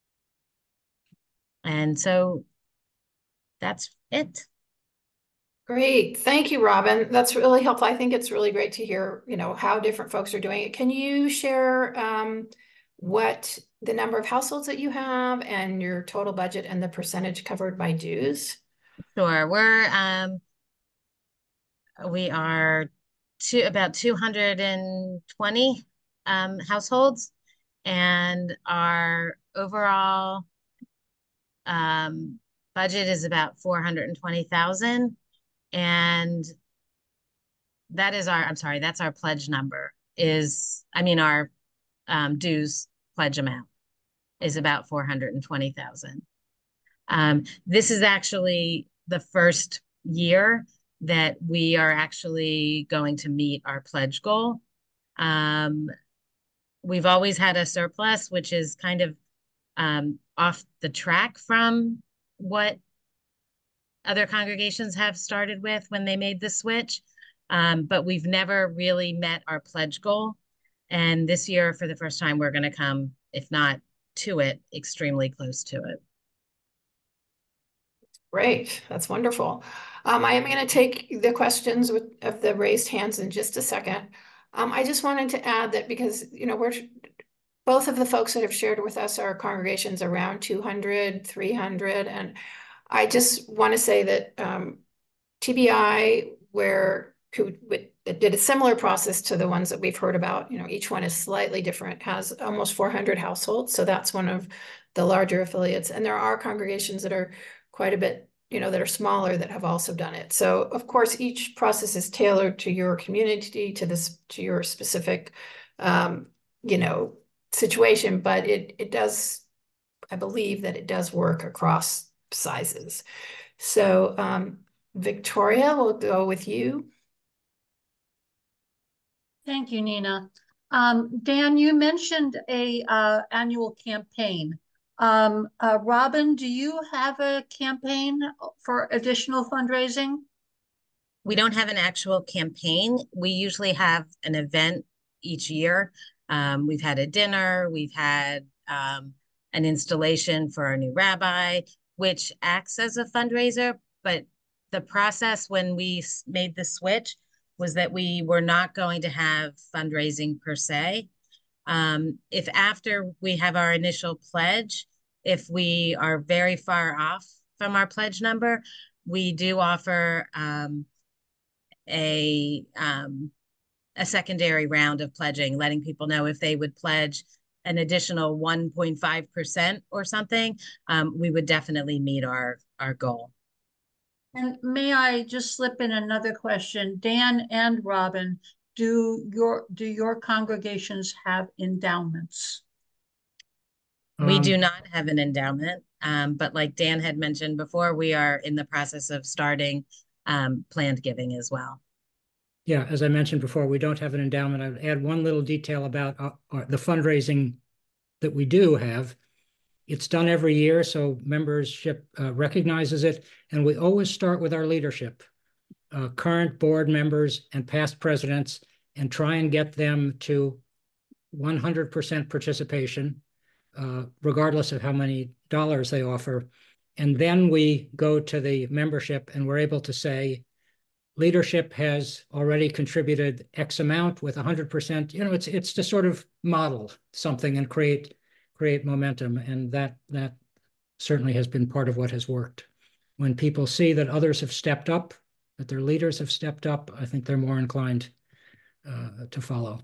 And so that's it. Great. Thank you, Robin. That's really helpful. I think it's really great to hear, you know, how different folks are doing it. Can you share um, what the number of households that you have and your total budget and the percentage covered by dues? Sure. We're, um, we are to about two hundred twenty um, households, and our overall um, budget is about four hundred twenty thousand, and that is our, I'm sorry, that's our pledge number is, I mean, our um, dues pledge amount is about four hundred twenty thousand. Um, this is actually the first year that we are actually going to meet our pledge goal. Um, we've always had a surplus, which is kind of um, off the track from what other congregations have started with when they made the switch. Um, but we've never really met our pledge goal. And this year, for the first time, we're going to come, if not to it, extremely close to it. Great, that's wonderful. Um, I am going to take the questions with, of the raised hands in just a second. Um, I just wanted to add that because, you know, we're both of the folks that have shared with us are congregations around two hundred, three hundred, and I just want to say that um, T B I, where who did a similar process to the ones that we've heard about, you know, each one is slightly different, has almost four hundred households, so that's one of the larger affiliates, and there are congregations that are quite a bit, you know, that are smaller that have also done it. So of course, each process is tailored to your community, to this, to your specific, um, you know, situation, but it it does, I believe that it does work across sizes. So um, Victoria, we'll go with you. Thank you, Nina. Um, Dan, you mentioned a uh, annual campaign. Um, uh, Robin, do you have a campaign for additional fundraising? We don't have an actual campaign. We usually have an event each year. Um, we've had a dinner, we've had um, an installation for our new rabbi, which acts as a fundraiser. But the process when we made the switch was that we were not going to have fundraising per se. Um, if after we have our initial pledge, if we are very far off from our pledge number, we do offer um, a um, a secondary round of pledging, letting people know if they would pledge an additional one point five percent or something, um, we would definitely meet our, our goal. And may I just slip in another question? Dan and Robin, do your do your congregations have endowments? We Um, do not have an endowment, um, but like Dan had mentioned before, we are in the process of starting um, planned giving as well. Yeah, as I mentioned before, we don't have an endowment. I would add one little detail about uh, uh, the fundraising that we do have. It's done every year, so membership uh, recognizes it. And we always start with our leadership, uh, current board members and past presidents, and try and get them to one hundred percent participation, uh, regardless of how many dollars they offer. And then we go to the membership and we're able to say, leadership has already contributed X amount with one hundred percent. You know, it's it's to sort of model something and create create momentum, and that that certainly has been part of what has worked. When people see that others have stepped up, that their leaders have stepped up, I think they're more inclined uh, to follow.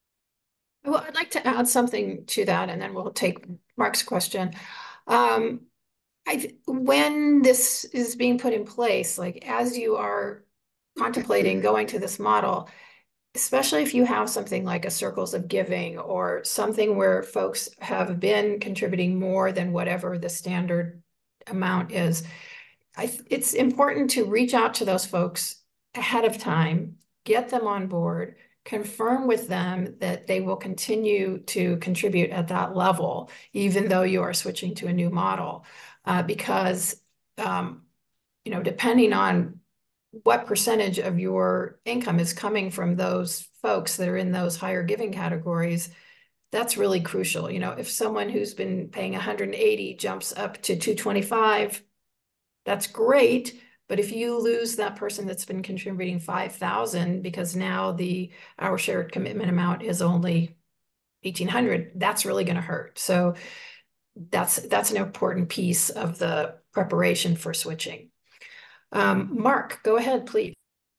Well, I'd like to add something to that, and then we'll take Mark's question. Um, I when this is being put in place, like as you are contemplating going to this model, especially if you have something like a Circles of Giving or something where folks have been contributing more than whatever the standard amount is, I, it's important to reach out to those folks ahead of time, get them on board, confirm with them that they will continue to contribute at that level, even though you are switching to a new model. Uh, because, um, you know, depending on what percentage of your income is coming from those folks that are in those higher giving categories, that's really crucial. You know, if someone who's been paying one hundred eighty jumps up to two twenty-five, that's great. But if you lose that person that's been contributing five thousand because now the our shared commitment amount is only eighteen hundred, that's really going to hurt. So that's that's an important piece of the preparation for switching. Um, Mark, go ahead, please.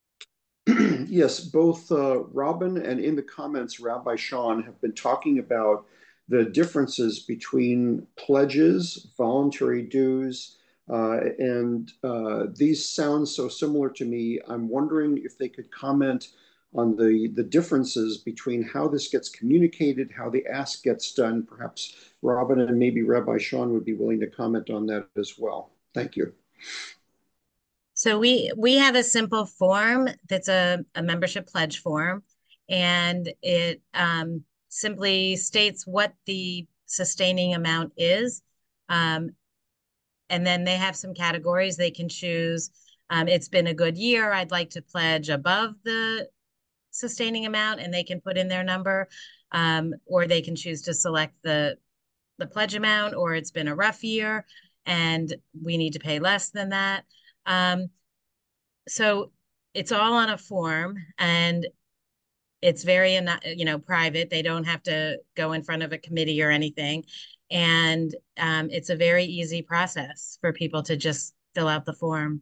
Yes, both uh, Robin and in the comments, Rabbi Sean have been talking about the differences between pledges, voluntary dues, Uh, and uh, these sound so similar to me. I'm wondering if they could comment on the, the differences between how this gets communicated, how the ask gets done. Perhaps Robin and maybe Rabbi Sean would be willing to comment on that as well. Thank you. So we we have a simple form that's a, a membership pledge form, and it um, simply states what the sustaining amount is. Um, and then they have some categories they can choose. Um, it's been a good year. I'd like to pledge above the sustaining amount, and they can put in their number, um, or they can choose to select the the pledge amount, or it's been a rough year and we need to pay less than that. Um, so it's all on a form, and it's very, you know, private. They don't have to go in front of a committee or anything. And um, it's a very easy process for people to just fill out the form.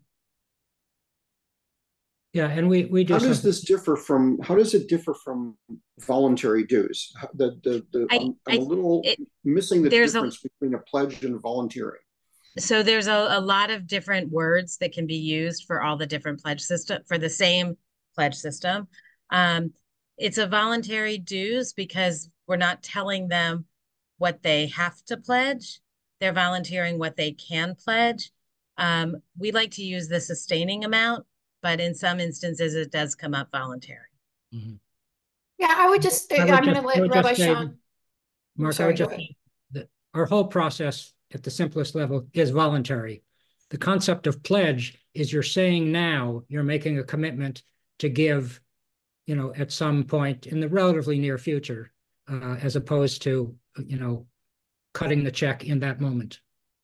Yeah, and we we do. How does this differ from? How does it differ from voluntary dues? The the, the I, I'm, I'm I, a little it, missing the difference a, between a pledge and volunteering. So there's a, a lot of different words that can be used for all the different pledge system for the same pledge system. Um, it's a voluntary dues because we're not telling them what they have to pledge. They're volunteering what they can pledge. Um, we like to use the sustaining amount, but in some instances it does come up voluntary. Mm-hmm. Yeah, I would just, I would I'm just, going to let Rabbi say, Sean. Mark, sorry, I would go just ahead. say that our whole process at the simplest level is voluntary. The concept of pledge is you're saying now you're making a commitment to give, you know, at some point in the relatively near future, uh, as opposed to, you know, cutting the check in that moment.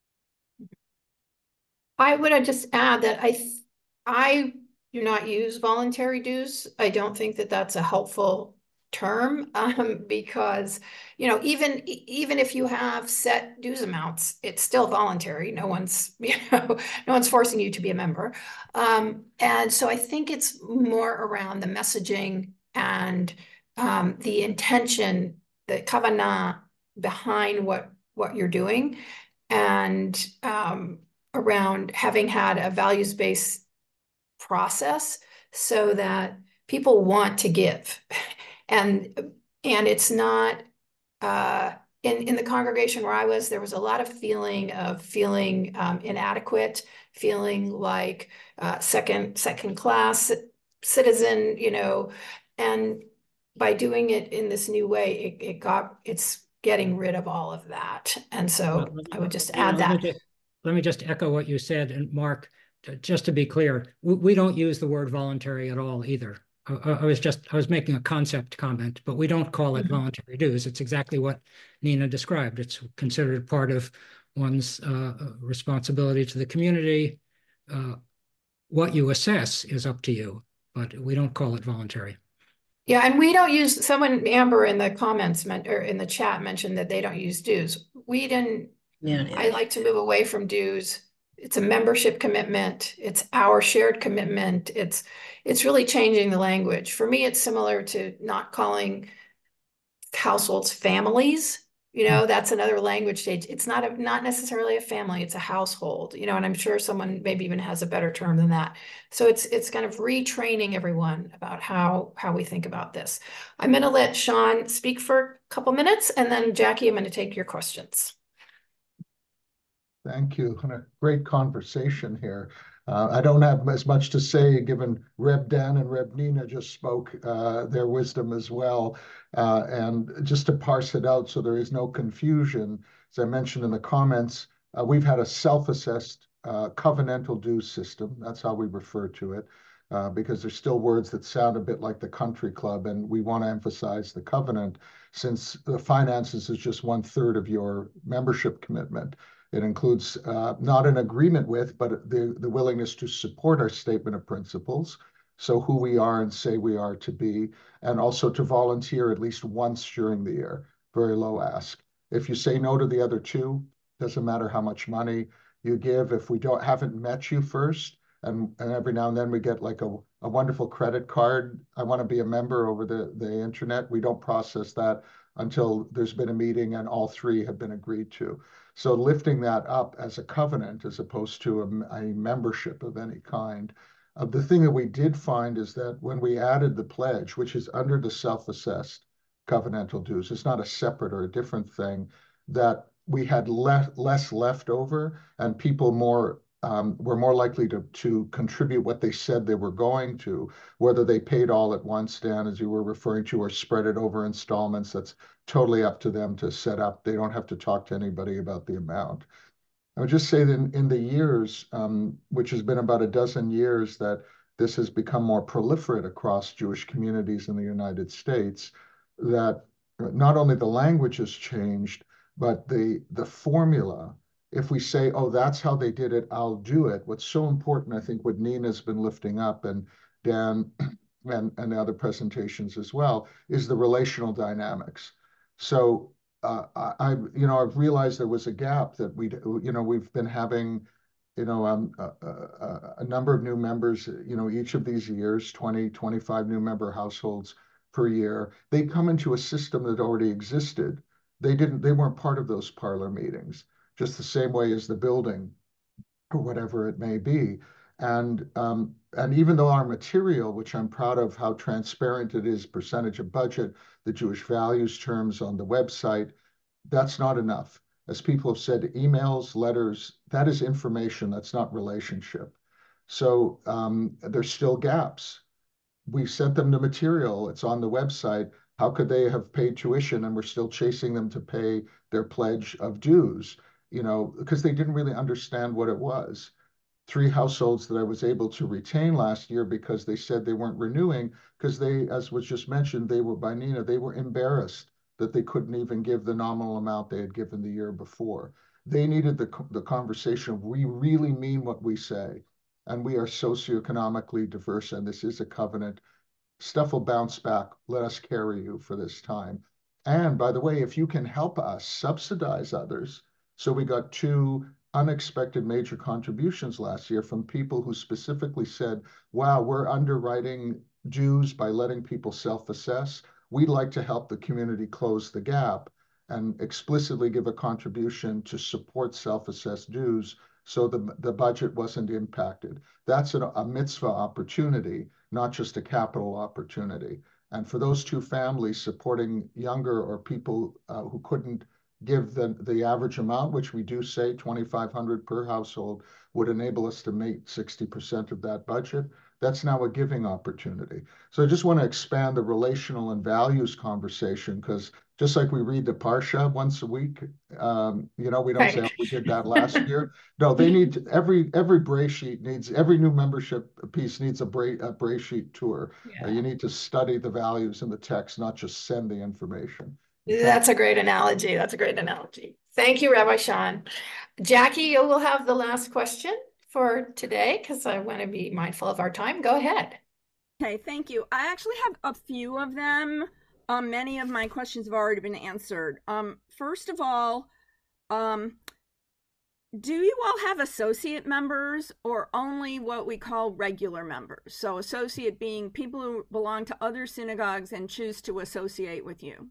I would just add that I, I do not use voluntary dues. I don't think that that's a helpful term um, because, you know, even even if you have set dues amounts, it's still voluntary. No one's, you know, no one's forcing you to be a member. Um, and so I think it's more around the messaging and um, the intention, the kavanah behind what what you're doing, and um, around having had a values-based process so that people want to give. And and it's not uh, in in the congregation where I was, there was a lot of feeling of feeling um, inadequate, feeling like uh, second second class citizen, you know, and by doing it in this new way, it, it got it's getting rid of all of that. And so Well, I would just yeah, add let me that. just, let me just echo what you said, and Mark, just to be clear, we, we don't use the word voluntary at all either. I, I was just, I was making a concept comment, but we don't call it Mhm. voluntary dues. It's exactly what Nina described. It's considered part of one's uh, responsibility to the community. Uh, what you assess is up to you, but we don't call it voluntary. Yeah, and we don't use, someone, Amber in the comments meant, or in the chat mentioned that they don't use dues. We didn't, Yeah, I like to move away from dues. It's a membership commitment. It's our shared commitment. It's it's really changing the language. For me, it's similar to not calling households families. You know, that's another language stage. It's not a not necessarily a family, it's a household, you know, and I'm sure someone maybe even has a better term than that. So it's it's kind of retraining everyone about how how we think about this. I'm going to let Sean speak for a couple minutes, and then Jackie, I'm going to take your questions. Thank you. And a great conversation here. Uh, I don't have as much to say, given Reb Dan and Reb Nina just spoke uh, their wisdom as well. Uh, and just to parse it out so there is no confusion, as I mentioned in the comments, uh, we've had a self-assessed uh, covenantal dues system. That's how we refer to it, uh, because there's still words that sound a bit like the country club, and we want to emphasize the covenant, since the finances is just one third of your membership commitment. It includes uh, not an agreement with, but the, the willingness to support our statement of principles, so who we are and say we are to be, and also to volunteer at least once during the year. Very low ask. If you say no to the other two, doesn't matter how much money you give. If we don't haven't met you first, and, and every now and then we get like a, a wonderful credit card, I want to be a member over the, the internet, we don't process that until there's been a meeting and all three have been agreed to. So lifting that up as a covenant as opposed to a, a membership of any kind. Uh, the thing that we did find is that when we added the pledge, which is under the self-assessed covenantal dues, it's not a separate or a different thing, that we had le less left over and people more um, were more likely to, to contribute what they said they were going to, whether they paid all at once, Dan, as you were referring to, or spread it over installments. That's totally up to them to set up. They don't have to talk to anybody about the amount. I would just say that in, in the years, um, which has been about a dozen years that this has become more proliferate across Jewish communities in the United States, that not only the language has changed, but the, the formula, if we say, oh, that's how they did it, I'll do it. What's so important, I think, what Nina's been lifting up, and Dan and, and the other presentations as well, is the relational dynamics. So uh, I, you know, I've realized there was a gap that we, you know, we've been having, you know, um, a, a, a number of new members, you know, each of these years, twenty, twenty-five new member households per year. They come into a system that already existed. They didn't, they weren't part of those parlor meetings, just the same way as the building or whatever it may be. And, um, and even though our material, which I'm proud of how transparent it is, percentage of budget, the Jewish values terms on the website, that's not enough. As people have said, emails, letters, that is information, that's not relationship. So um, there's still gaps. We sent them the material, it's on the website. How could they have paid tuition and we're still chasing them to pay their pledge of dues? You know, because they didn't really understand what it was. Three households that I was able to retain last year because they said they weren't renewing because they, as was just mentioned, they were by Nina, they were embarrassed that they couldn't even give the nominal amount they had given the year before. They needed the, the conversation of, we really mean what we say, and we are socioeconomically diverse, and this is a covenant. Stuff will bounce back. Let us carry you for this time. And by the way, if you can help us subsidize others, so we got two unexpected major contributions last year from people who specifically said, wow, we're underwriting dues by letting people self-assess. We'd like to help the community close the gap and explicitly give a contribution to support self-assessed dues so the, the budget wasn't impacted. That's a, a mitzvah opportunity, not just a capital opportunity. And for those two families supporting younger or people uh, who couldn't give the, the average amount, which we do say twenty-five hundred per household, would enable us to meet sixty percent of that budget. That's now a giving opportunity. So I just want to expand the relational and values conversation, because just like we read the Parsha once a week, um, you know, we don't right. say, oh, we did that last year. No, they need to, every every Bray sheet needs, every new membership piece needs a Bray, a Bray sheet tour. Yeah. Uh, you need to study the values in the text, not just send the information. That's a great analogy. That's a great analogy. Thank you, Rabbi Sean. Jackie, you will have the last question for today because I want to be mindful of our time. Go ahead. Okay, thank you. I actually have a few of them. Um, many of my questions have already been answered. Um, first of all, um, do you all have associate members or only what we call regular members? So associate being people who belong to other synagogues and choose to associate with you.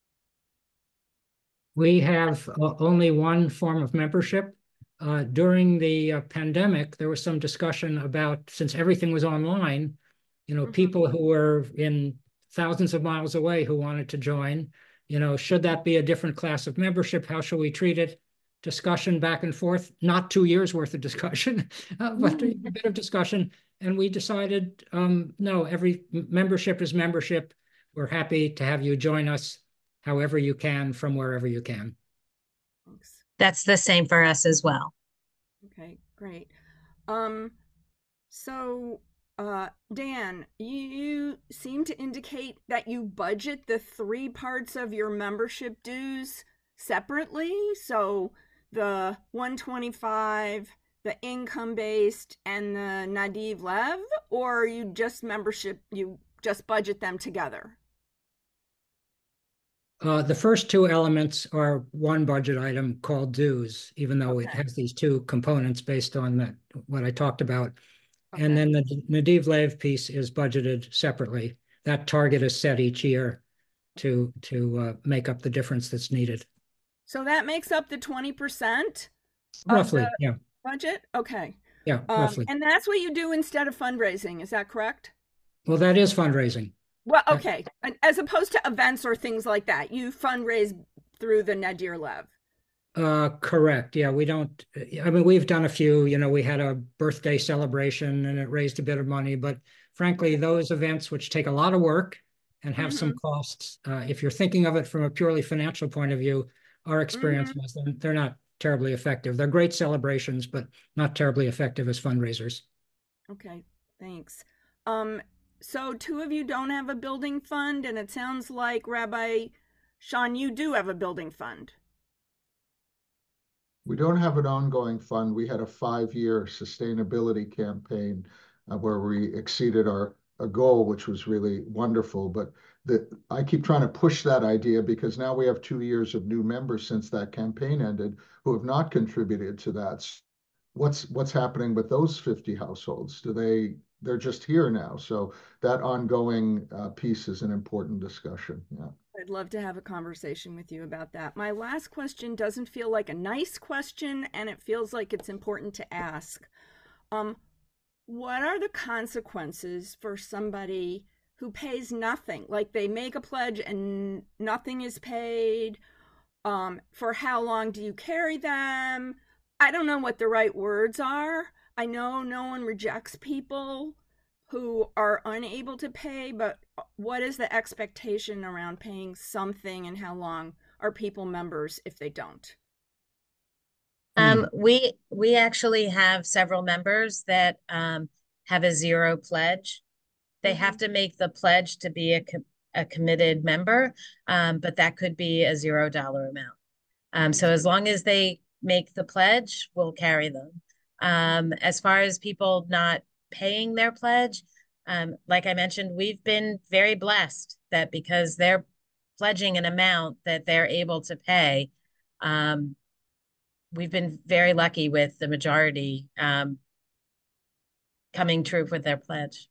We have uh, only one form of membership. Uh, during the uh, pandemic, there was some discussion about, since everything was online, you know, mm-hmm. people who were in thousands of miles away who wanted to join, you know, should that be a different class of membership? How shall we treat it? Discussion back and forth, not two years worth of discussion, uh, but mm-hmm. a bit of discussion. And we decided, um, no, every membership is membership. We're happy to have you join us however you can, from wherever you can. Thanks. That's the same for us as well. Okay, great. Um, so, uh, Dan, you seem to indicate that you budget the three parts of your membership dues separately. So the one twenty-five, the income-based, and the Nadiv Lev, or you just membership, you just budget them together? Uh, the first two elements are one budget item called dues, even though okay. it has these two components based on that, what I talked about. Okay. And then the Nadiv Lev piece is budgeted separately. That target is set each year. to to uh, make up the difference that's needed. So that makes up the twenty percent Roughly, of the yeah. budget? Okay. Yeah, um, roughly. And that's what you do instead of fundraising, is that correct? Well, that is fundraising. Well, okay. As opposed to events or things like that, you fundraise through the Nadir Lev. Uh, correct. Yeah, we don't, I mean, we've done a few, you know, we had a birthday celebration and it raised a bit of money, but frankly, those events which take a lot of work and have mm-hmm. some costs, uh, if you're thinking of it from a purely financial point of view, our experience mm-hmm. was they're, they're not terribly effective. They're great celebrations, but not terribly effective as fundraisers. Okay, thanks. Um, so two of you don't have a building fund, and it sounds like, Rabbi Sean, you do have a building fund. We don't have an ongoing fund. We had a five-year sustainability campaign uh, where we exceeded our a goal, which was really wonderful. But the, I keep trying to push that idea because now we have two years of new members since that campaign ended who have not contributed to that. What's what's happening with those fifty households? Do they, they're just here now. So that ongoing uh, piece is an important discussion. Yeah. I'd love to have a conversation with you about that. My last question doesn't feel like a nice question, and it feels like it's important to ask. Um, what are the consequences for somebody who pays nothing? Like they make a pledge and nothing is paid. Um, for how long do you carry them? I don't know what the right words are. I know no one rejects people who are unable to pay, but what is the expectation around paying something, and how long are people members if they don't? Um, we we actually have several members that um, have a zero pledge. They mm-hmm. have to make the pledge to be a, co- a committed member, um, but that could be a zero dollar amount. Um, mm-hmm. So as long as they make the pledge, we'll carry them. Um, as far as people not paying their pledge, um, like I mentioned, we've been very blessed that because they're pledging an amount that they're able to pay, um, we've been very lucky with the majority um, coming true with their pledge.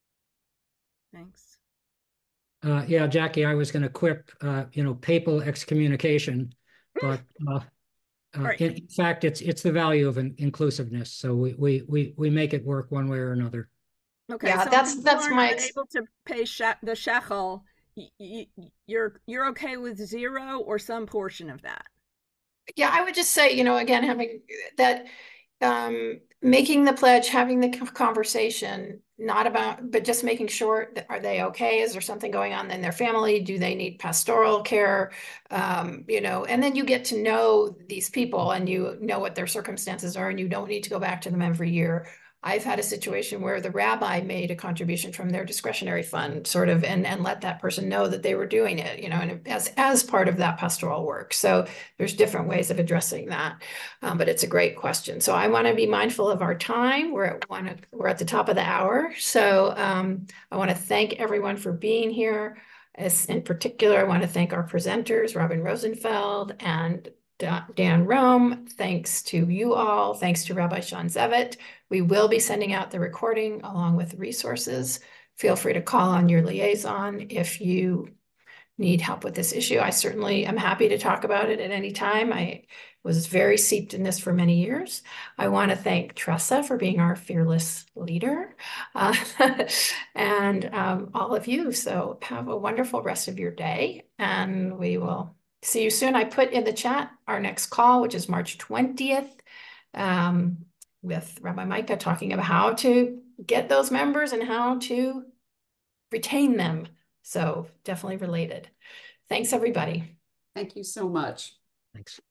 Thanks. Uh, yeah, Jackie, I was going to quip, uh, you know, papal excommunication, but uh, uh, right. in, in fact, it's it's the value of an inclusiveness. So we we we we make it work one way or another. Okay, yeah, so that's that's my able to pay she the shekel. Y you're you're okay with zero or some portion of that? Yeah, I would just say, you know, again, having that, um, making the pledge, having the conversation, not about, but just making sure that are they okay? Is there something going on in their family? Do they need pastoral care? Um, you know, and then you get to know these people and you know what their circumstances are, and you don't need to go back to them every year. I've had a situation where the rabbi made a contribution from their discretionary fund, sort of, and, and let that person know that they were doing it, you know, and as, as part of that pastoral work. So there's different ways of addressing that, um, but it's a great question. So I want to be mindful of our time. We're at one, we're at the top of the hour. So um, I want to thank everyone for being here. As in particular, I want to thank our presenters, Robin Rosenfeld and Dan Rome. Thanks to you all. Thanks to Rabbi Sean Zevet. We will be sending out the recording along with resources. Feel free to call on your liaison if you need help with this issue. I certainly am happy to talk about it at any time. I was very steeped in this for many years. I want to thank Tressa for being our fearless leader, uh, and um, all of you. So have a wonderful rest of your day, and we will see you soon. I put in the chat our next call, which is March twentieth, um, with Rabbi Micah talking about how to get those members and how to retain them. So definitely related. Thanks, everybody. Thank you so much. Thanks.